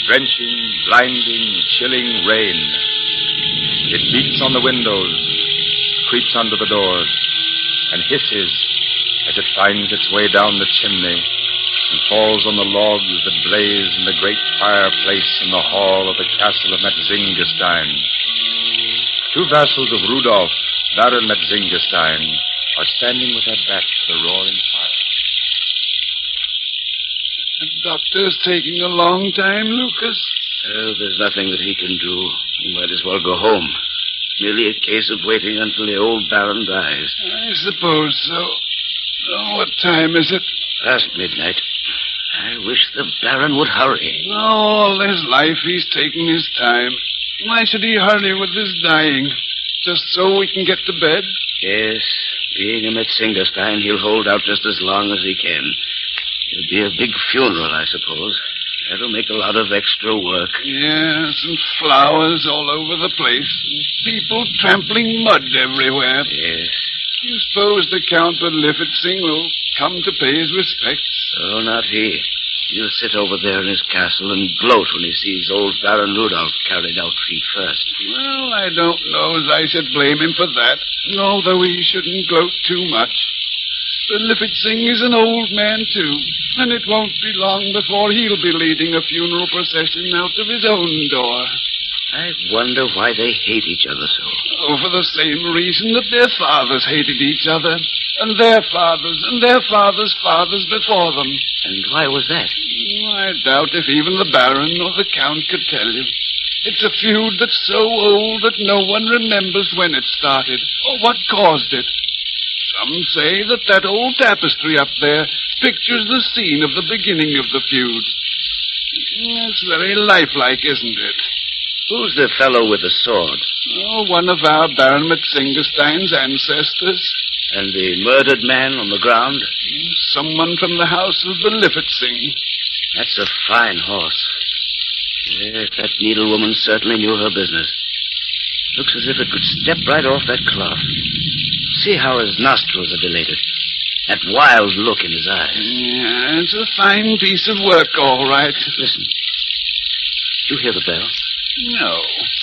drenching, blinding, chilling rain. It beats on the windows, creeps under the doors, and hisses as it finds its way down the chimney and falls on the logs that blaze in the great fireplace in the hall of the castle of Metzingerstein. Two vassals of Rudolf, Baron Metzingerstein, are standing with their backs to the roaring fire. The doctor's taking a long time, Lucas. Oh, there's nothing that he can do. He might as well go home. Merely a case of waiting until the old Baron dies. I suppose so. Oh, what time is it? Past midnight. I wish the Baron would hurry. Oh, all his life he's taking his time. Why should he hurry with his dying? Just so we can get to bed? Yes, being a Metzingerstein, he'll hold out just as long as he can. It'll be a big funeral, I suppose. That'll make a lot of extra work. Yes, and flowers all over the place. And people trampling mud everywhere. Yes. You suppose the Count of Liffertsing will come to pay his respects? Oh, not he. He'll sit over there in his castle and gloat when he sees old Baron Rudolf carried out feet first. Well, I don't know as I should blame him for that, although he shouldn't gloat too much. But Liffertsing is an old man, too, and it won't be long before he'll be leading a funeral procession out of his own door. I wonder why they hate each other so. Oh, for the same reason that their fathers hated each other, and their fathers' fathers before them. And why was that? I doubt if even the Baron or the Count could tell you. It's a feud that's so old that no one remembers when it started, or what caused it. Some say that old tapestry up there pictures the scene of the beginning of the feud. It's very lifelike, isn't it? Who's the fellow with the sword? Oh, one of our Baron Metzingerstein's ancestors. And the murdered man on the ground? Someone from the house of the Liffertsing. That's a fine horse. Yes, that needlewoman certainly knew her business. Looks as if it could step right off that cloth. See how his nostrils are dilated. That wild look in his eyes. Yeah, it's a fine piece of work, all right. Listen. You hear the bell? No.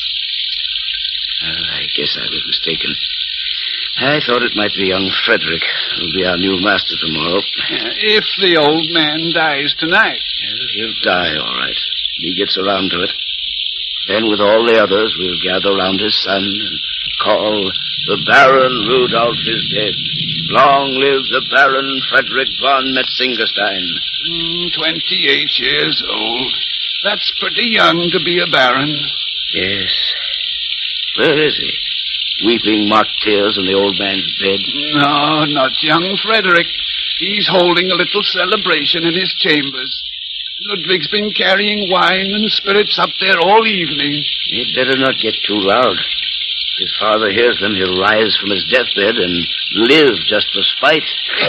I guess I was mistaken. I thought it might be young Frederick, who'll be our new master tomorrow. If the old man dies tonight. Well, he'll die, all right. He gets around to it. Then with all the others, we'll gather round his son and call, "The Baron Rudolf is dead. Long live the Baron Frederick von Metzingerstein." 28 years old. That's pretty young to be a baron. Yes. Where is he? Weeping mock tears in the old man's bed? No, not young Frederick. He's holding a little celebration in his chambers. Ludwig's been carrying wine and spirits up there all evening. He'd better not get too loud. If his father hears them, he'll rise from his deathbed and live just for spite.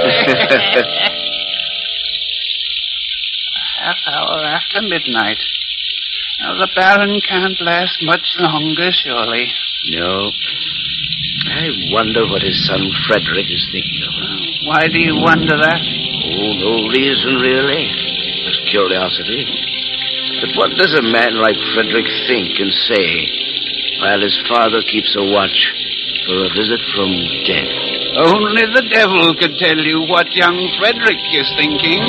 A half hour after midnight. Now, the Baron can't last much longer, surely. No. I wonder what his son Frederick is thinking of. Why do you wonder that? Oh, no reason, really. Just curiosity. But what does a man like Frederick think and say while his father keeps a watch for a visit from death? Only the devil could tell you what young Frederick is thinking.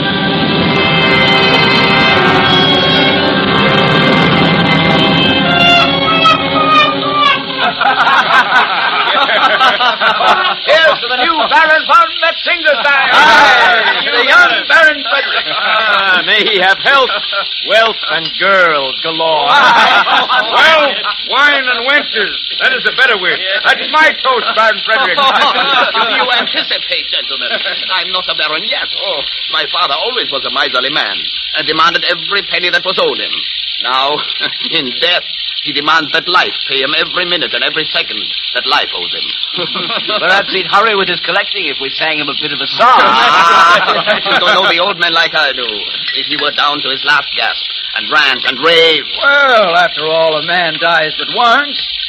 Here's to the new Baron von Metzingerstein! The young Baron Frederick! May he have health, wealth, and girls galore. Well, wine and wenches. That is a better wish. That's my toast, Baron Frederick. You anticipate, gentlemen. I'm not a baron yet. Oh, my father always was a miserly man and demanded every penny that was owed him. Now, in death, he demands that life pay him every minute and every second that life owes him. Perhaps he'd hurry with his collecting if we sang him a bit of a song. You don't know the old man like I do. If he were down to his last gasp and rant and rave. Well, after all, a man dies but once.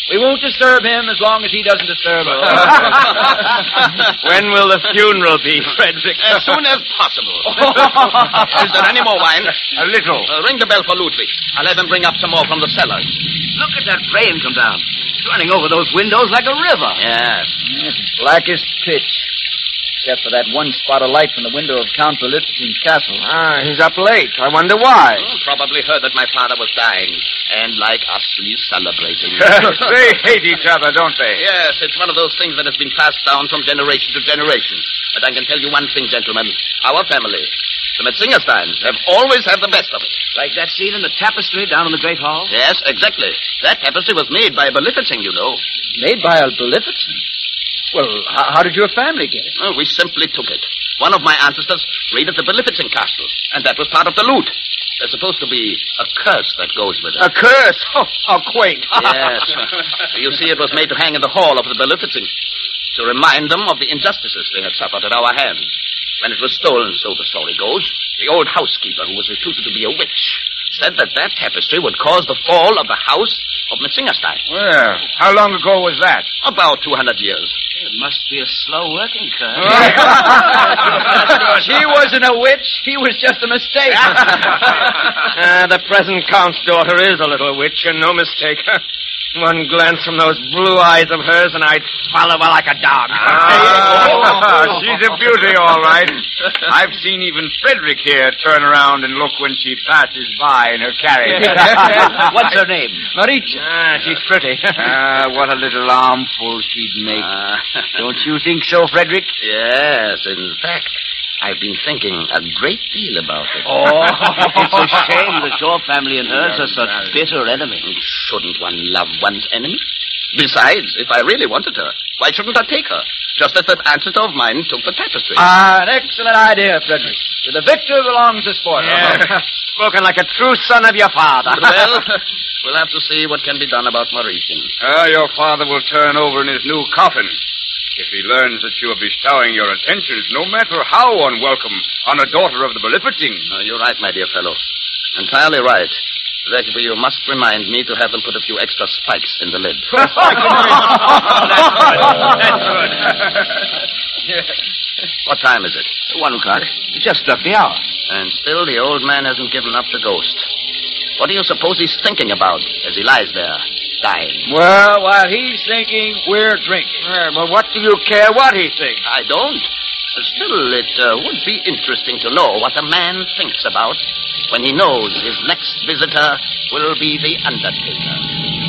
We won't disturb him as long as he doesn't disturb us. When will the funeral be, Frederick? As soon as possible. Is there any more wine? A little. Ring the bell for Ludwig. I'll have him bring up some more from the cellars. Look at that rain come down. It's running over those windows like a river. Yes. It's black as pitch. Except for that one spot of light from the window of Count Belitzi's castle. He's up late. I wonder why. Probably heard that my father was dying. And like us, he's celebrating. They hate each other, don't they? Yes, it's one of those things that has been passed down from generation to generation. But I can tell you one thing, gentlemen. Our family, the Metzingersteins, have always had the best of it. Like that scene in the tapestry down in the Great Hall? Yes, exactly. That tapestry was made by Belitzinger, you know. Made by a Belitzinger? Well, how did your family get it? Oh, we simply took it. One of my ancestors raided the Belitzinger castle, and that was part of the loot. There's supposed to be a curse that goes with it. A curse? Oh, how quaint. Yes. You see, it was made to hang in the hall of the Belitzinger to remind them of the injustices they had suffered at our hands. When it was stolen, so the story goes, the old housekeeper, who was reputed to be a witch, said that tapestry would cause the fall of the house of Metzingerstein. Well, how long ago was that? About 200 years. It must be a slow-working curse. She wasn't a witch. He was just a mistake. The present Count's daughter is a little witch, and no mistake. One glance from those blue eyes of hers, and I'd follow her like a dog. She's a beauty, all right. I've seen even Frederick here turn around and look when she passes by in her carriage. What's her name? Maricha. She's pretty. What a little armful she'd make. Don't you think so, Frederick? Yes, in fact, I've been thinking a great deal about it. It's a shame that your family and hers are such bitter enemies. Shouldn't one love one's enemy? Besides, if I really wanted her, why shouldn't I take her? Just as that ancestor of mine took the tapestry. An excellent idea, Frederick. To the victor belongs the spoil. Spoken like a true son of your father. Well, we'll have to see what can be done about Mauritian. Your father will turn over in his new coffin if he learns that you are bestowing your attentions, no matter how unwelcome, on a daughter of the Belitzinger. You're right, my dear fellow. Entirely right. Therefore, you must remind me to have them put a few extra spikes in the lid. That's good. What time is it? 1 o'clock. It just struck the hour. And still the old man hasn't given up the ghost. What do you suppose he's thinking about as he lies there, dying? Well, while he's thinking, we're drinking. Well, what do you care what he thinks? I don't. Still, it would be interesting to know what a man thinks about when he knows his next visitor will be the Undertaker.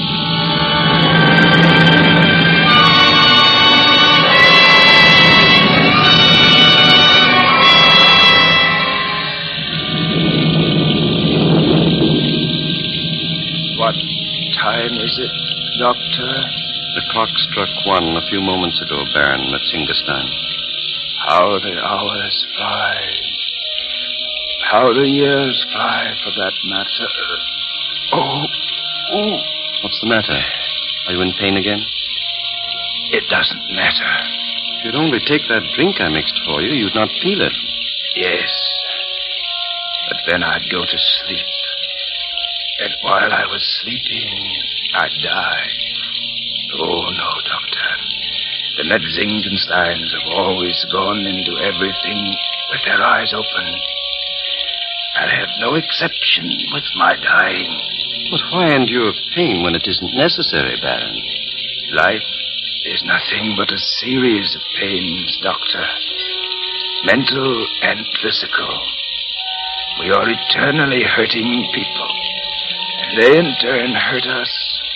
What time is it, Doctor? The clock struck 1 a few moments ago, Baron Metzingerstein. How the hours fly. How the years fly, for that matter. Oh. What's the matter? Are you in pain again? It doesn't matter. If you'd only take that drink I mixed for you, you'd not feel it. Yes. But then I'd go to sleep. And while I was sleeping, I'd die. Oh, no, Doctor. The Metzingersteins have always gone into everything with their eyes open. I'll have no exception with my dying. But why endure pain when it isn't necessary, Baron? Life is nothing but a series of pains, Doctor. Mental and physical. We are eternally hurting people. And they in turn hurt us.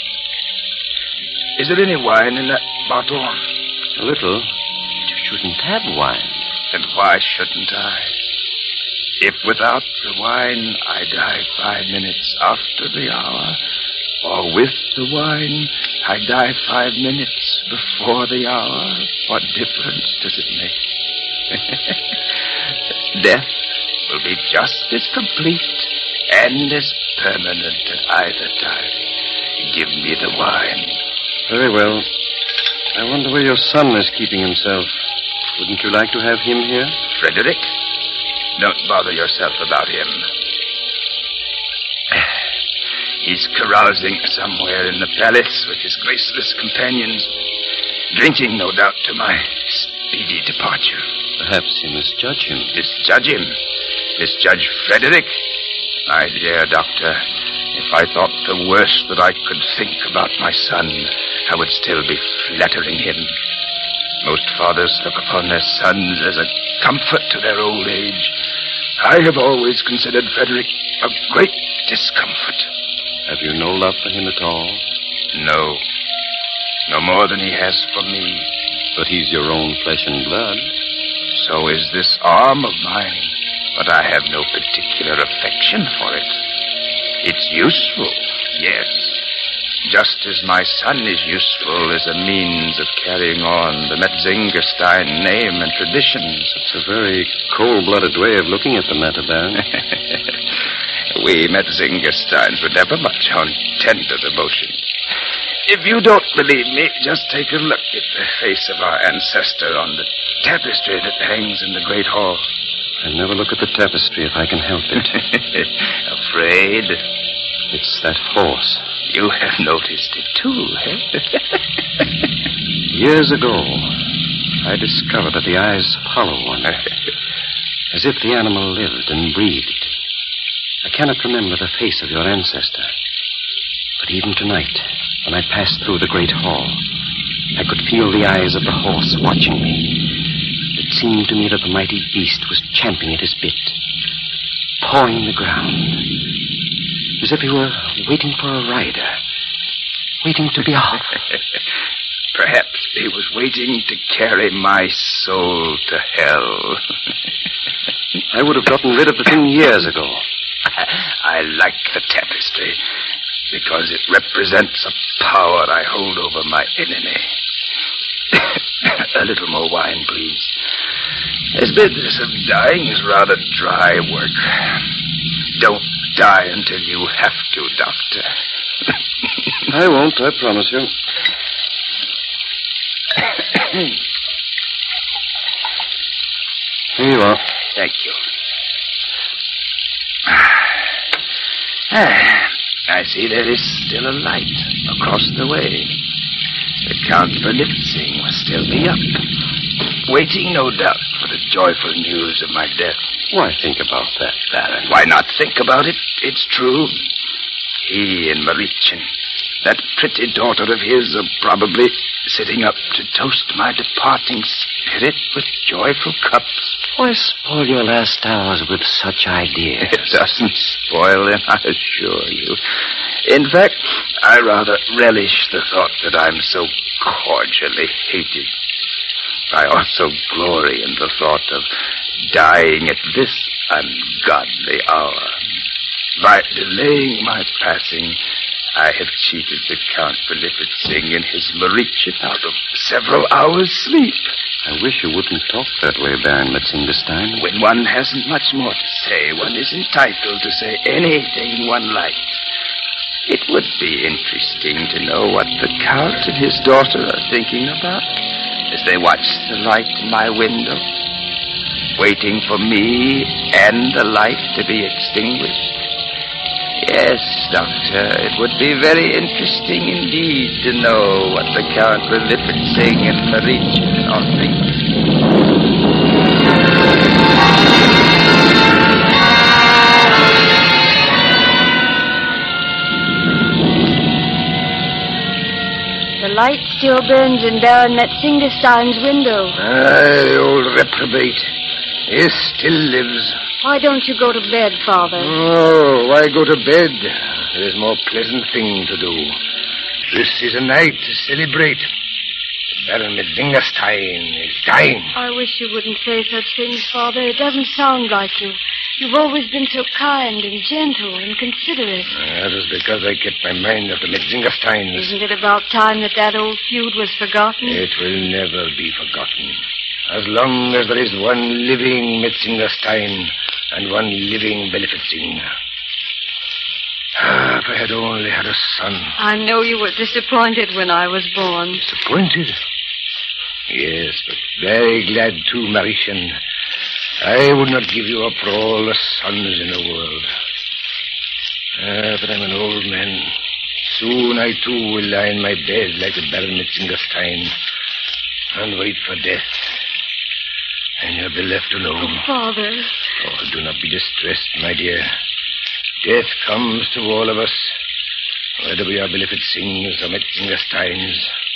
Is there any wine in that bottle? A little. You shouldn't have wine. Then why shouldn't I? If without the wine I die 5 minutes after the hour, or with the wine I die 5 minutes before the hour, what difference does it make? Death will be just as complete and as permanent at either time. Give me the wine. Very well. I wonder where your son is keeping himself. Wouldn't you like to have him here? Frederick? Don't bother yourself about him. He's carousing somewhere in the palace with his graceless companions, drinking, no doubt, to my speedy departure. Perhaps you misjudge him. Misjudge him? Misjudge Frederick? My dear doctor, if I thought the worst that I could think about my son, I would still be flattering him. Most fathers look upon their sons as a comfort to their old age. I have always considered Frederick a great discomfort. Have you no love for him at all? No. No more than he has for me. But he's your own flesh and blood. So is this arm of mine. But I have no particular affection for it. It's useful, yes. Just as my son is useful as a means of carrying on the Metzingerstein name and traditions. It's a very cold-blooded way of looking at the matter, Baron. We Metzingersteins were never much on tender devotion. If you don't believe me, just take a look at the face of our ancestor on the tapestry that hangs in the great hall. I never look at the tapestry if I can help it. Afraid? It's that horse. You have noticed it too, eh? Years ago, I discovered that the eyes follow one, as if the animal lived and breathed. I cannot remember the face of your ancestor, but even tonight, when I passed through the great hall, I could feel the eyes of the horse watching me. It seemed to me that the mighty beast was champing at his bit, pawing the ground, as if he were waiting for a rider, waiting to be off. Perhaps he was waiting to carry my soul to hell. I would have gotten rid of the thing years ago. I like the tapestry because it represents a power I hold over my enemy. A little more wine, please. This business of dying is rather dry work. Don't die until you have to, Doctor. I won't, I promise you. Here you are. Thank you. I see there is still a light across the way. The Count Berlitzing must still be up, waiting, no doubt, for the joyful news of my death. Why think about that, Baron? Why not think about it? It's true. He and Marichin, that pretty daughter of his, are probably sitting up to toast my departing spirit with joyful cups. Why spoil your last hours with such ideas? It doesn't spoil them, I assure you. In fact, I rather relish the thought that I'm so cordially hated. I also glory in the thought of dying at this ungodly hour. By delaying my passing, I have cheated the Count Berlitzing in his Marichin out of several hours' sleep. I wish you wouldn't talk that way, Baron Metzingerstein. When one hasn't much more to say, one is entitled to say anything one likes. It would be interesting to know what the Count and his daughter are thinking about as they watch the light in my window, waiting for me and the light to be extinguished. Yes, Doctor, it would be very interesting indeed to know what the Count Berlitzing and Marichin are thinking. The light still burns in Baron Metzingerstein's window. The old reprobate. He still lives. Why don't you go to bed, Father? Oh, why go to bed? There's more pleasant thing to do. This is a night to celebrate. Baron Metzingerstein is dying. I wish you wouldn't say such things, Father. It doesn't sound like you. You've always been so kind and gentle and considerate. That is because I kept my mind off the Metzingersteins. Isn't it about time that old feud was forgotten? It will never be forgotten. As long as there is one living Metzingerstein and one living Berlitzing. If I had only had a son. I know you were disappointed when I was born. Disappointed? Yes, but very glad too, Marichin. I would not give you up for all the sons in the world. But I'm an old man. Soon I, too, will lie in my bed like the Baron Metzengerstein and wait for death. And you'll be left alone. Oh, Father. Oh, do not be distressed, my dear. Death comes to all of us, whether we are Bellefitzings or Metzengersteins.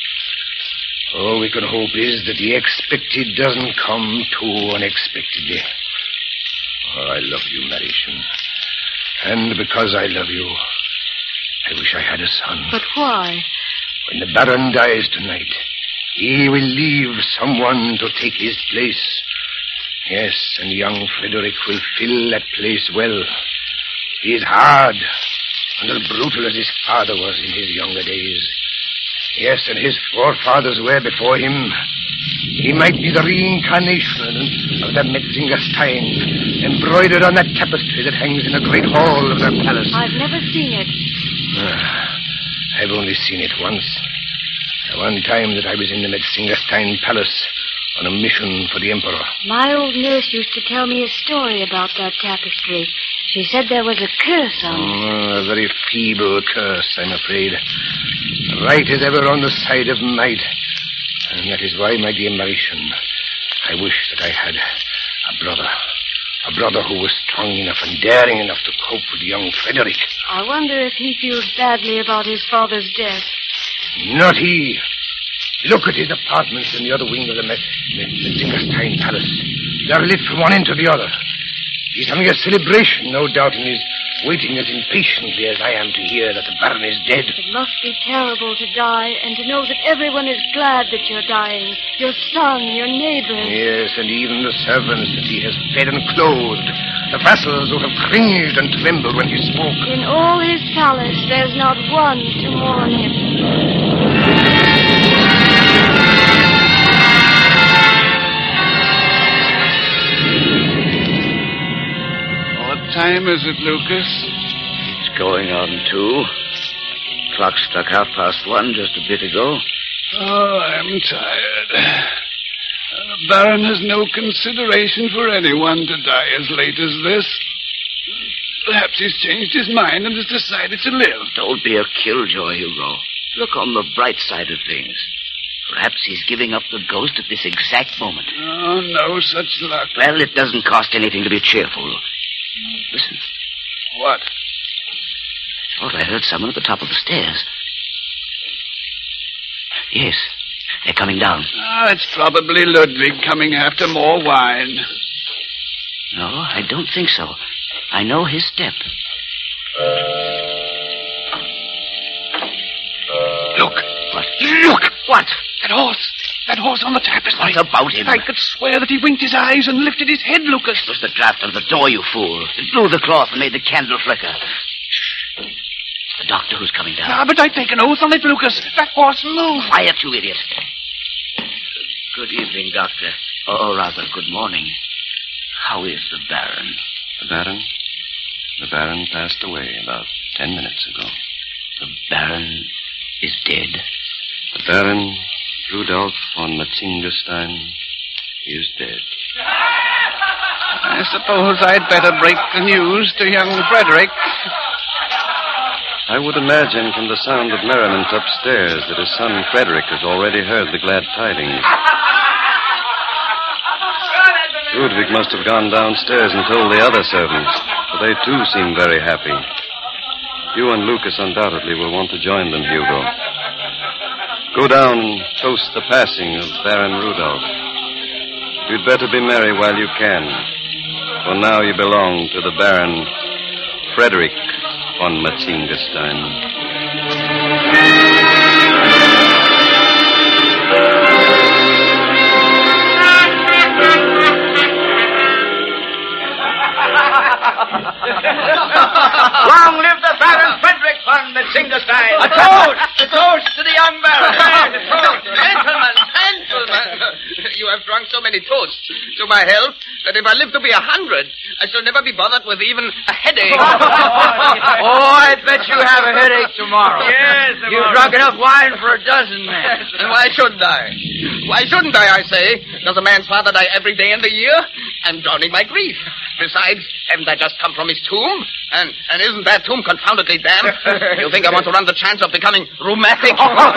All we can hope is that the expected doesn't come too unexpectedly. Oh, I love you, Mariechen. And because I love you, I wish I had a son. But why? When the Baron dies tonight, he will leave someone to take his place. Yes, and young Frederick will fill that place well. He is hard and as brutal as his father was in his younger days. Yes, and his forefathers were before him. He might be the reincarnation of the Metzengerstein, embroidered on that tapestry that hangs in the great hall of their palace. I've never seen it. I've only seen it once. One time that I was in the Metzengerstein palace on a mission for the Emperor. My old nurse used to tell me a story about that tapestry. She said there was a curse on it. A very feeble curse, I'm afraid. Right is ever on the side of might. And that is why, my dear Mariechen, I wish that I had a brother. A brother who was strong enough and daring enough to cope with young Frederick. I wonder if he feels badly about his father's death. Not he. Look at his apartments in the other wing of the Metzengerstein palace. They're lit from one end to the other. He's having a celebration, no doubt, and is waiting as impatiently as I am to hear that the Baron is dead. It must be terrible to die and to know that everyone is glad that you're dying. Your son, your neighbors. Yes, and even the servants that he has fed and clothed. The vassals who have cringed and trembled when he spoke. In all his palace, there's not one to mourn him. What time is it, Lucas? It's going on 2. Clock struck 1:30 just a bit ago. Oh, I'm tired. The Baron has no consideration for anyone to die as late as this. Perhaps he's changed his mind and has decided to live. Don't be a killjoy, Hugo. Look on the bright side of things. Perhaps he's giving up the ghost at this exact moment. Oh, no such luck. Well, it doesn't cost anything to be cheerful. Listen. What? I thought I heard someone at the top of the stairs. Yes, they're coming down. Ah, it's probably Ludwig coming after more wine. No, I don't think so. I know his step. Look. What? Look! What? That horse on the tapestry. What about him? I could swear that he winked his eyes and lifted his head, Lucas. It was the draft on the door, you fool. It blew the cloth and made the candle flicker. The doctor who's coming down. Ah, but I take an oath on it, Lucas. That horse moved. Quiet, you idiot. Good evening, Doctor. Or rather, good morning. How is the Baron? The Baron? The Baron passed away about 10 minutes ago. The Baron is dead? The Baron, Rudolf von Metzengerstein, is dead. I suppose I'd better break the news to young Frederick. I would imagine from the sound of merriment upstairs that his son Frederick has already heard the glad tidings. Ludwig must have gone downstairs and told the other servants, for they too seem very happy. You and Lucas undoubtedly will want to join them, Hugo. Go down and toast the passing of Baron Rudolf. You'd better be merry while you can, for now you belong to the Baron Frederick von Metzengerstein. Long live the Baron Frederick von Metzengerstein. A toast! A toast to the young Baron. A toast. Gentlemen. You have drunk so many toasts to my health that if I live to be 100, I shall never be bothered with even a headache. Oh, I bet you have a headache tomorrow. Yes, tomorrow. You've drunk enough wine for a dozen men. And why shouldn't I? Why shouldn't I say? Does a man's father die every day in the year? I'm drowning my grief. Besides, haven't I just come from his tomb? And isn't that tomb confoundedly damp? You think I want to run the chance of becoming rheumatic?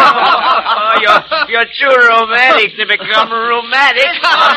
You're too romantic to become rheumatic.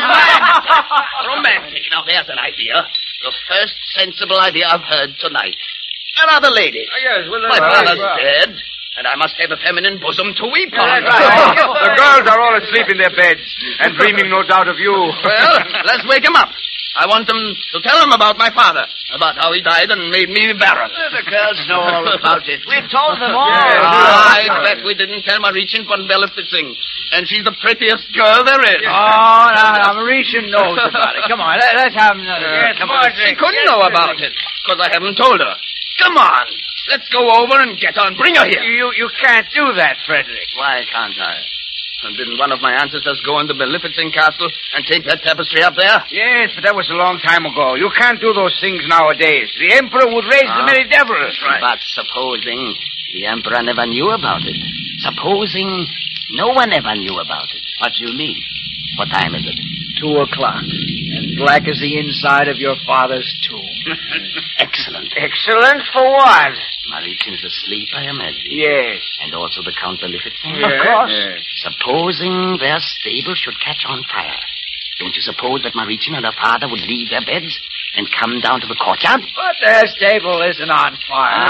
Romantic. Now, there's an idea. The first sensible idea I've heard tonight. Another lady. Yes, My father's dead, and I must have a feminine bosom to weep on. The girls are all asleep in their beds and dreaming, no doubt, of you. Well, let's wake them up. I want them to tell them about my father, about how he died and made me Baron. The girls know all about it. We've told them all. I bet we didn't tell Marichin von Bellefitzing, and she's the prettiest girl there is. Oh, now, Marichin knows about it. Come on, let's have another. Yes, come on. She couldn't know about it, because I haven't told her. Come on, let's go over and get on. Bring her here. You can't do that, Frederick. Why can't I? And didn't one of my ancestors go into Bellefitzing Castle and take that tapestry up there? Yes, but that was a long time ago. You can't do those things nowadays. The Emperor would raise the very devil. Right. But supposing the Emperor never knew about it. Supposing no one ever knew about it. What do you mean? What time is it? 2:00. And black as the inside of your father's tomb. Excellent. Excellent for what? Marichin's asleep, I imagine. Yes. And also the Count Bellefitzing? Of course. Yes. Supposing their stable should catch on fire. Don't you suppose that Marichin and her father would leave their beds and come down to the courtyard? But their stable isn't on fire.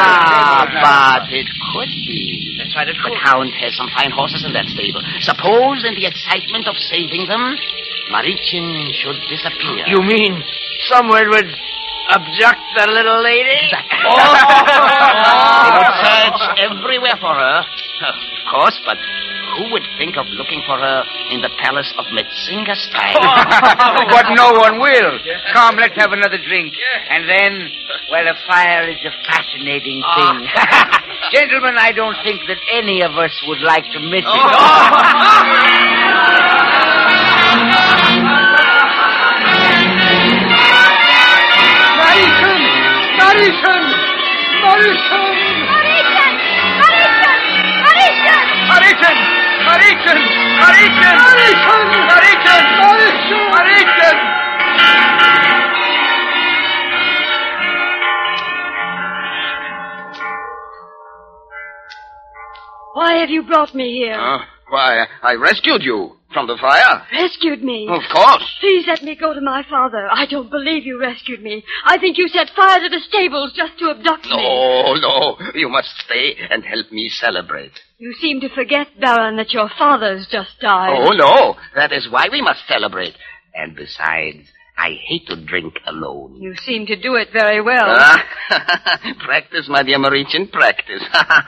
But it could be. That's right, it could. The Count has some fine horses in that stable. Suppose in the excitement of saving them, Marichin should disappear. You mean someone would abduct the little lady? Exactly. They would search everywhere for her. Of course, but who would think of looking for her in the palace of Metzingerstein? But no one will. Come, let's have another drink. And then, well, a fire is a fascinating thing. Gentlemen, I don't think that any of us would like to miss it. Marichin! Marichin! Marichin! Marichin! Marichin! Marichin! Marichin! Why have you brought me here? Why, I rescued you from the fire. Rescued me? Of course. Please let me go to my father. I don't believe you rescued me. I think you set fire to the stables just to abduct me. No. You must stay and help me celebrate. You seem to forget, Baron, that your father's just died. Oh, no. That is why we must celebrate. And besides, I hate to drink alone. You seem to do it very well. Practice, my dear Marichin, practice.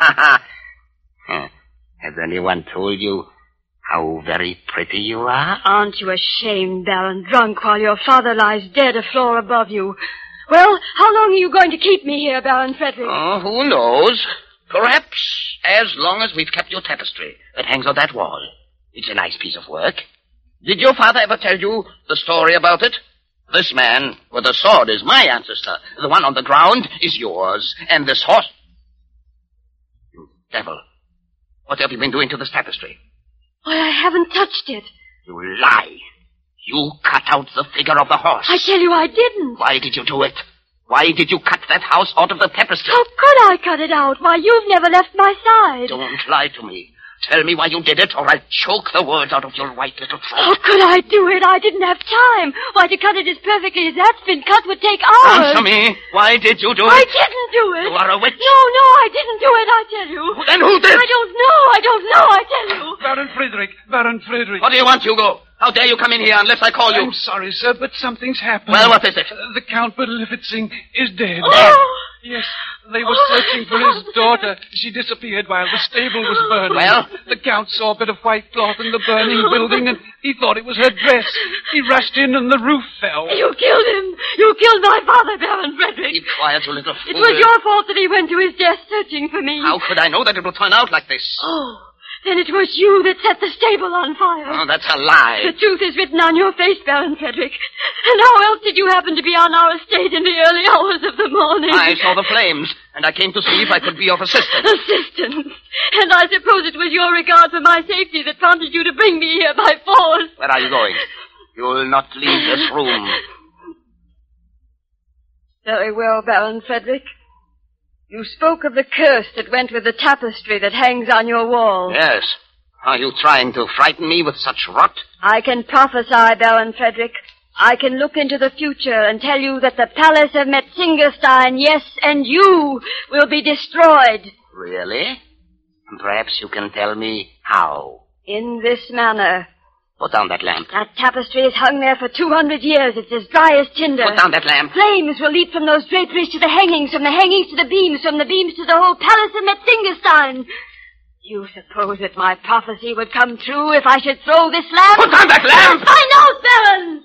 Has anyone told you how very pretty you are? Aren't you ashamed, Baron, drunk while your father lies dead a floor above you? Well, how long are you going to keep me here, Baron Frederick? Oh, who knows? Perhaps as long as we've kept your tapestry that hangs on that wall. It's a nice piece of work. Did your father ever tell you the story about it? This man with the sword is my ancestor. The one on the ground is yours. And this horse... You devil. What have you been doing to this tapestry? Why, I haven't touched it. You lie. You cut out the figure of the horse. I tell you I didn't. Why did you do it? Why did you cut that house out of the tapestry? How could I cut it out? Why, you've never left my side. Don't lie to me. Tell me why you did it, or I'll choke the words out of your white little throat. How could I do it? I didn't have time. Why, to cut it as perfectly as that's been cut would take hours. Answer me. Why did you do it? I didn't do it. You are a witch. No, I didn't do it, I tell you. Then who did? I don't know, I tell you. Baron Frederick. What do you want, Hugo? How dare you come in here unless I call you? I'm sorry, sir, but something's happened. Well, what is it? The Count Bellefitzing is dead. Oh. Yes, they were searching for his daughter. She disappeared while the stable was burning. Well? The Count saw a bit of white cloth in the burning building, and he thought it was her dress. He rushed in, and the roof fell. You killed him. You killed my father, Baron Frederick. Keep quiet, you little fool. It was your fault that he went to his death searching for me. How could I know that it would turn out like this? Oh, then it was you that set the stable on fire. Oh, that's a lie. The truth is written on your face, Baron Frederick. And how else did you happen to be on our estate in the early hours of the morning? I saw the flames, and I came to see if I could be of assistance. Assistance? And I suppose it was your regard for my safety that prompted you to bring me here. here by force. Where are you going? You'll not leave this room. Very well, Baron Frederick. You spoke of the curse that went with the tapestry that hangs on your wall. Yes. Are you trying to frighten me with such rot? I can prophesy, Baron Frederick. I can look into the future and tell you that the palace of Metzingerstein, yes, and you, will be destroyed. Really? Perhaps you can tell me how. In this manner. Put down that lamp. That tapestry is hung there for 200 years. It's as dry as tinder. Put down that lamp. Flames will leap from those draperies to the hangings, from the hangings to the beams, from the beams to the whole palace of Metzingerstein. You suppose that my prophecy would come true if I should throw this lamp? Put down that lamp! I know, Baron!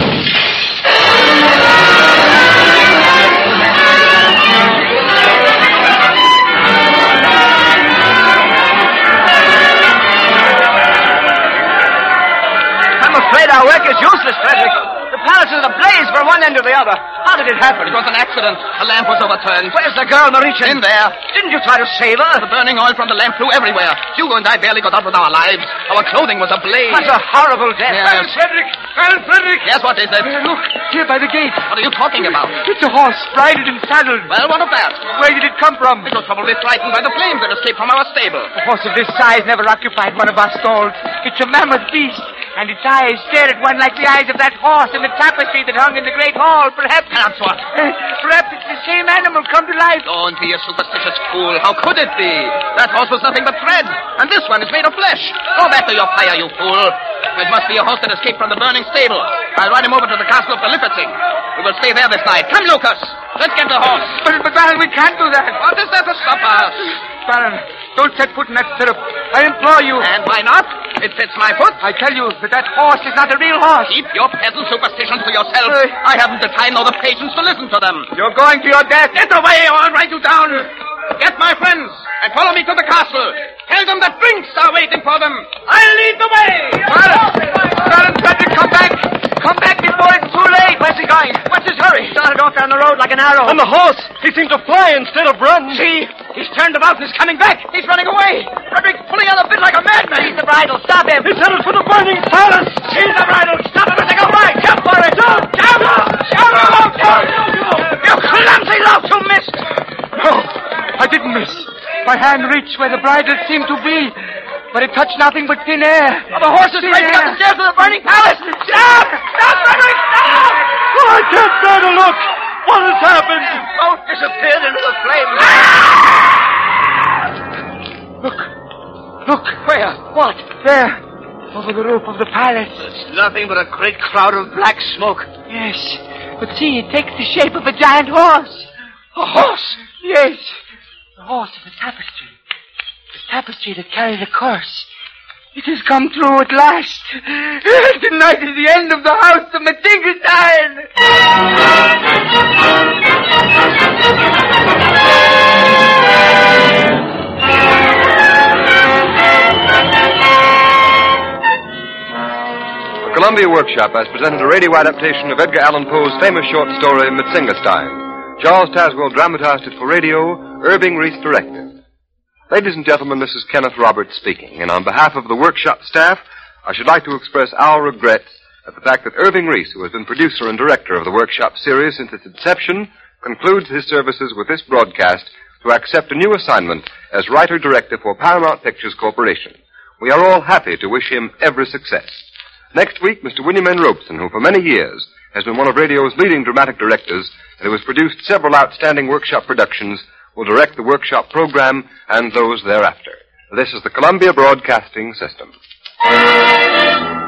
I'm afraid our work is useless, Frederick. The palace is ablaze from one end to the other. How did it happen? It was an accident. A lamp was overturned. Where's the girl, Mauritian? In there. Didn't you try to save her? The burning oil from the lamp flew everywhere. Hugo and I barely got out with our lives. Our clothing was ablaze. That's a horrible death. Yes. Baron Frederick! Yes, what is it? Look, here by the gate. What are you talking about? It's a horse, bridled and saddled. Well, what of that? Where did it come from? It was probably frightened by the flames that escaped from our stable. A horse of this size never occupied one of our stalls. It's a mammoth beast, and its eyes stare at one like the eyes of that horse in the tapestry that hung in the great hall. Perhaps what? Perhaps it's the same animal come to life. Don't be a superstitious fool. How could it be? That horse was nothing but thread, and this one is made of flesh. Go back to your fire, you fool. It must be a horse that escaped from the burning stable. I'll ride him over to the castle of the Lippetzing. We will stay there this night. Come, Lucas. Let's get the horse. But Baron, we can't do that. What is there to stop us? Baron, don't set foot in that stirrup. I implore you. And why not? It fits my foot. I tell you that horse is not a real horse. Keep your peasant superstitions to yourself. I haven't the time nor the patience to listen to them. You're going to your death. Get away or I'll write you down. Get my friends and follow me to the castle. Tell them that drinks are waiting for them. I'll lead the way. Baron Frederick, come back. Come back before it's too late. Where's he going? What's his hurry? Started off down the road like an arrow. And the horse, he seemed to fly instead of run. See? He's turned about and is coming back. He's running away. Frederick's pulling out a bit like a madman. Seize the bridle. Stop him. He's headed for the burning palace. Seize the bridle. Stop him as they go by. Jump for it. Jump. Jump. You clumsy lout. You missed. No, I didn't miss. My hand reached where the bridle seemed to be, but it touched nothing but thin air. Oh, the horse is racing up the stairs to the burning palace. Stop! Stop, Frederick! Stop! Oh, I can't bear to look. What has happened? Both disappeared into the flames. Look. Where? What? There. Over the roof of the palace. It's nothing but a great cloud of black smoke. Yes. But see, it takes the shape of a giant horse. A horse? Yes. The horse of the tapestry. The tapestry that carried the curse. It has come true at last. Tonight is the end of the house of Metzingerstein. The Columbia Workshop has presented a radio adaptation of Edgar Allan Poe's famous short story, Metzingerstein. Charles Tazewell dramatized it for radio, Irving Reese directed. Ladies and gentlemen, this is Kenneth Roberts speaking, and on behalf of the Workshop staff, I should like to express our regrets at the fact that Irving Reese, who has been producer and director of the Workshop series since its inception, concludes his services with this broadcast to accept a new assignment as writer-director for Paramount Pictures Corporation. We are all happy to wish him every success. Next week, Mr. William N. Robeson, who for many years has been one of radio's leading dramatic directors and who has produced several outstanding Workshop productions, will direct the Workshop program and those thereafter. This is the Columbia Broadcasting System.